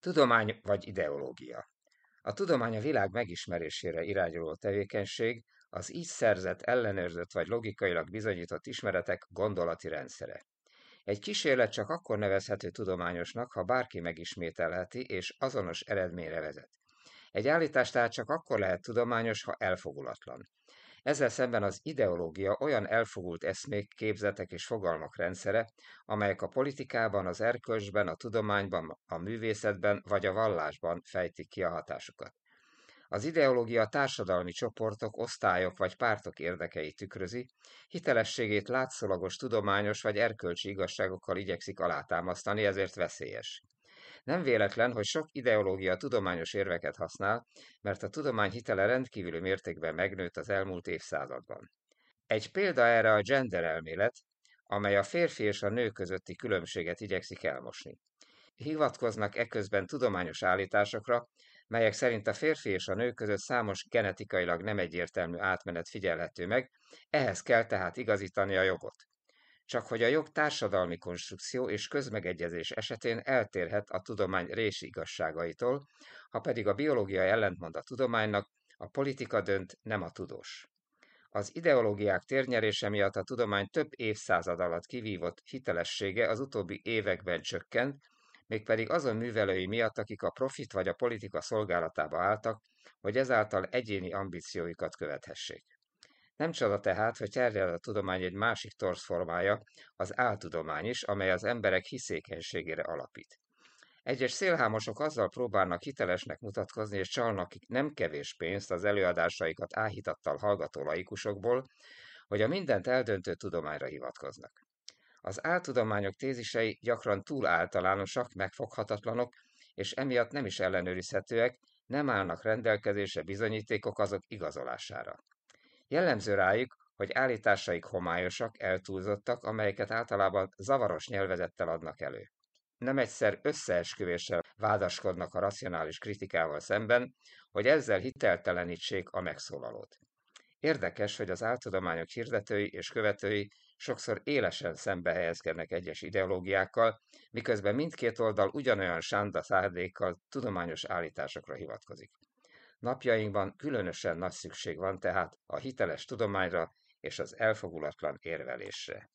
Tudomány vagy ideológia. A tudomány a világ megismerésére irányuló tevékenység, az így szerzett, ellenőrzött vagy logikailag bizonyított ismeretek gondolati rendszere. Egy kísérlet csak akkor nevezhető tudományosnak, ha bárki megismételheti és azonos eredményre vezet. Egy állítás tehát csak akkor lehet tudományos, ha elfogulatlan. Ezzel szemben az ideológia olyan elfogult eszmék, képzetek és fogalmak rendszere, amelyek a politikában, az erkölcsben, a tudományban, a művészetben vagy a vallásban fejtik ki a hatásukat. Az ideológia társadalmi csoportok, osztályok vagy pártok érdekeit tükrözi, hitelességét látszólagos tudományos vagy erkölcsi igazságokkal igyekszik alátámasztani, ezért veszélyes. Nem véletlen, hogy sok ideológia tudományos érveket használ, mert a tudomány hitele rendkívüli mértékben megnőtt az elmúlt évszázadban. Egy példa erre a gender elmélet, amely a férfi és a nő közötti különbséget igyekszik elmosni. Hivatkoznak eközben tudományos állításokra, melyek szerint a férfi és a nő között számos genetikailag nem egyértelmű átmenet figyelhető meg, ehhez kell tehát igazítani a jogot. Csak hogy a jog társadalmi konstrukció és közmegegyezés esetén eltérhet a tudomány rési igazságaitól, ha pedig a biológia ellentmond a tudománynak, a politika dönt, nem a tudós. Az ideológiák térnyerése miatt a tudomány több évszázad alatt kivívott hitelessége az utóbbi években csökkent, mégpedig azon művelői miatt, akik a profit vagy a politika szolgálatába álltak, hogy ezáltal egyéni ambícióikat követhessék. Nem csoda tehát, hogy terjed a tudomány egy másik torzformája, az áltudomány is, amely az emberek hiszékenységére alapít. Egyes szélhámosok azzal próbálnak hitelesnek mutatkozni és csalnak nem kevés pénzt az előadásaikat áhítattal hallgató laikusokból, hogy a mindent eldöntő tudományra hivatkoznak. Az áltudományok tézisei gyakran túl általánosak, megfoghatatlanok, és emiatt nem is ellenőrizhetőek, nem állnak rendelkezésre bizonyítékok azok igazolására. Jellemző rájuk, hogy állításaik homályosak, eltúlzottak, amelyeket általában zavaros nyelvezettel adnak elő. Nem egyszer összeesküvéssel vádaskodnak a racionális kritikával szemben, hogy ezzel hiteltelenítsék a megszólalót. Érdekes, hogy az áltudományok hirdetői és követői sokszor élesen szembe helyezkednek egyes ideológiákkal, miközben mindkét oldal ugyanolyan sánta szándékkal tudományos állításokra hivatkozik. Napjainkban különösen nagy szükség van tehát a hiteles tudományra és az elfogulatlan érvelésre.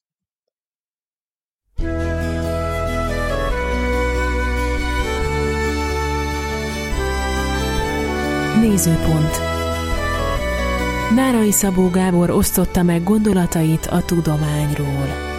Nézőpont. Nárai Szabó Gábor osztotta meg gondolatait a tudományról.